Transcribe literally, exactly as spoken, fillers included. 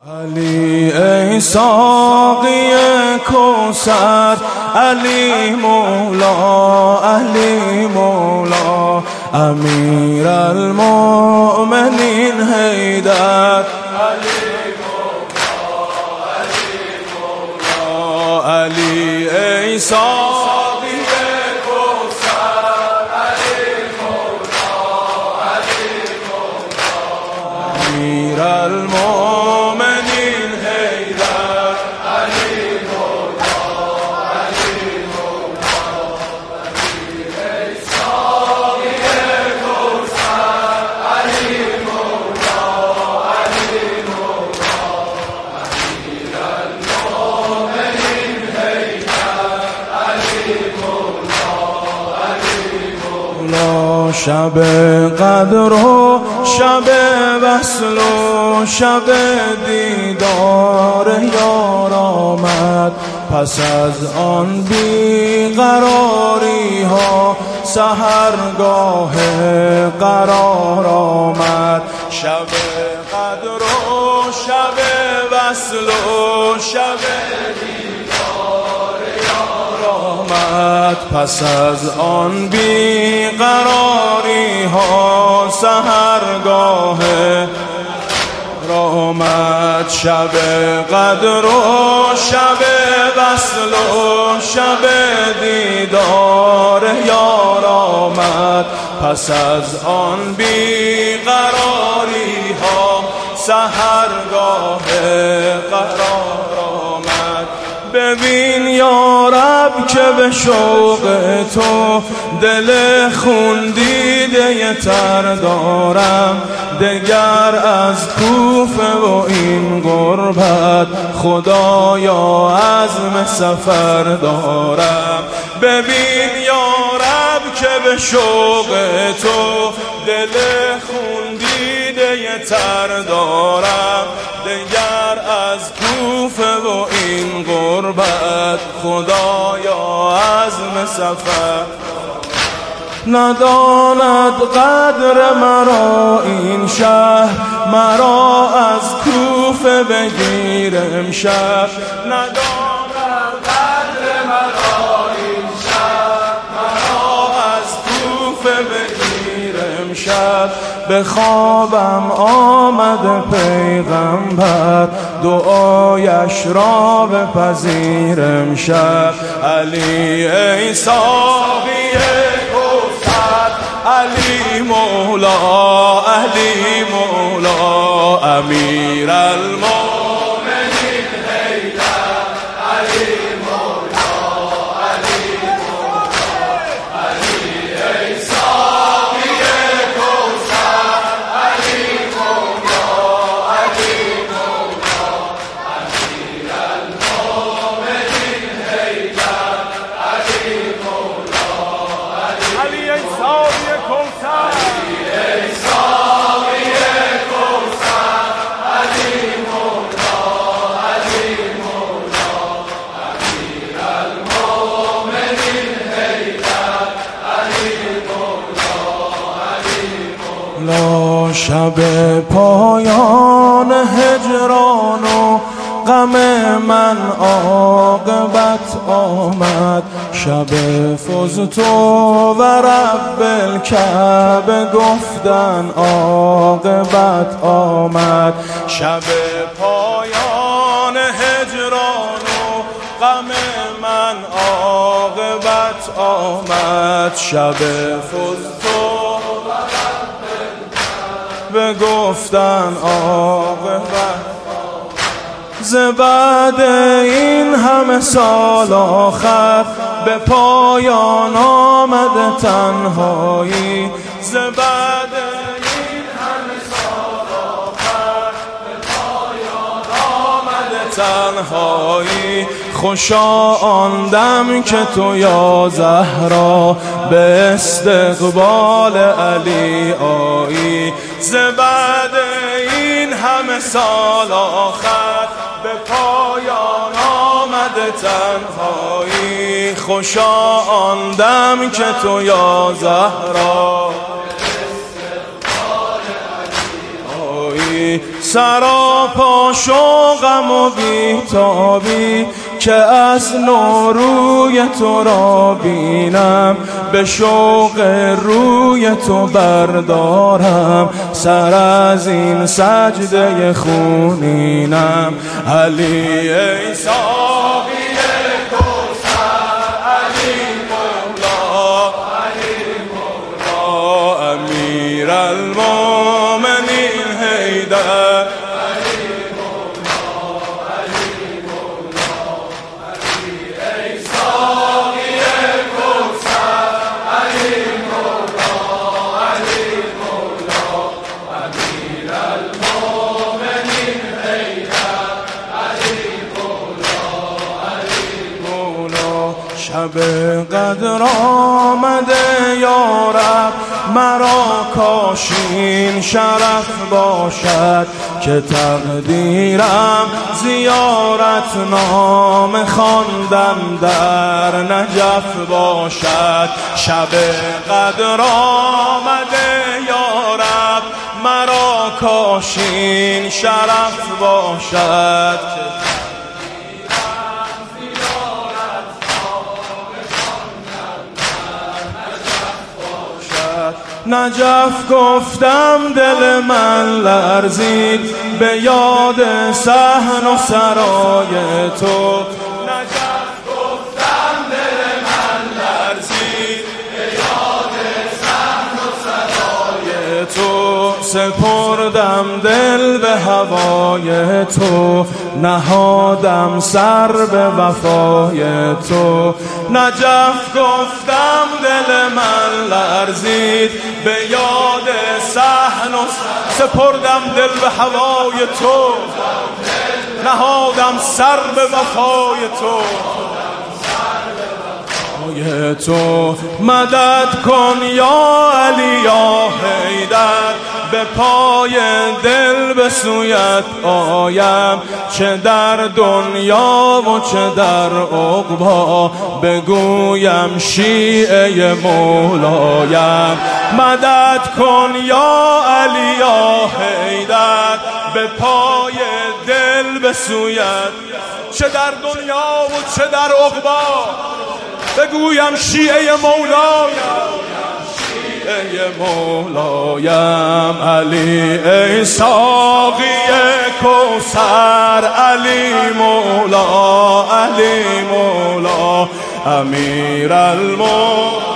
علی ای ساقی کوثر، علی مولا، علی مولا، امیر المؤمنین حیدر، علی مولا، علی مولا، علی ای ساقی کوثر، علی مولا، علی مولا، امیر المؤمنین حیدر، علی مولا، علی مولا، علی ای ساقی کوثر، علی مولا، علی مولا، امیر المؤمنین حیدر، علی مولا، علی مولا. شب قدر و شب وصل و شب دیدار یار آمد، پس از آن بیقراری ها سحرگاه قرار آمد. شب قدر و شب وصل و شب دیدار یار آمد، پس از آن بیقراری ها سحرگاه آمد. شب قدر و شب وصل و شب دیدار یار آمد، پس از آن بیقراری ها سحرگاه قرار آمد. ببین یا رب که به شوق تو دل خون دیده تر دارم، دگر از کوفه و این غربت خدایا عزم سفر دارم. ببین یا رب که به شوق تو دل خون دیده تر دارم، دگر از کوفه و این غربت خدایا عزم سفر. نداند قدر مرا این شهر، مرا از کوفه بگیر امشب. نداند قدر مرا این شهر، مرا از کوفه بگیر امشب. به خوابم آمد پیغمبر، دعایش را بپذیر امشب. علی ای ساقی کوثر، علی مولا، علی مولا، امیر المؤمنین حیدر، علی مولا، علی مولا، علی ای ساقی کوثر، علی مولا، علی مولا، امیر المؤمنین حیدر، علی مولا، علی ای ساقی کوثر، علی ای ساقی کوثر، علی مولا، علی مولا، امیر المؤمنین حیدر، علی مولا، علی مولا. شب پایان هجران و غم من عاقبت آمد، شب فزت و رب الکعبه گفتن عاقبت آمد. شب پایان هجران و غم من عاقبت آمد، شب فزت و رب الکعبه گفتن عاقبت. ز بعد این همه سال آخر به پایان آمد تنهایی، ز بعد این همه سال آخر به پایان آمد تنهایی. خوشا آن دم که تو یا زهرا به استقبال علی آیی، ز بعد این همه سال آخر به پایان آمد تنهایی. خوشا آن دم که تو یا زهرا سراپا شوقم و بیتابی که از نوروی تو را بینم، به شوق روی تو بردارم سر از این سجده خونینم. علی ای ساقی کوثر، علی مولا، علی مولا، امیر المومنین حیدر، شب قدر آمده یارب، مرا کاشین شرف باشد که تقدیرم زیارت نام خواندن در نجف باشد. شب قدر آمده یارب، مرا کاشین شرف باشد نجف. گفتم دل من لرزید به یاد صحن و سرای تو، نجف گفتم دل من لرزید به یاد صحن و سرای تو. سپردم دل به هوای تو، نهادم سر به وفای تو. نجف گفتم دل من لرزید به یاد صحن و سپردم دل به هوای تو، نهادم سر به وفای تو. تو مدد کن یا علی یا حیدر، به پای دل به سویت آیم، چه در دنیا و چه در عقبا بگویم شیعه مولایم. مدد کن یا علی یا حیدر، به پای دل به سویت، چه در دنیا و چه در عقبا بگویم شیعه مولایم، شیعه مولایم. علی ای ساقی کوثر، علی مولا، علی مولا، امیر المومنین.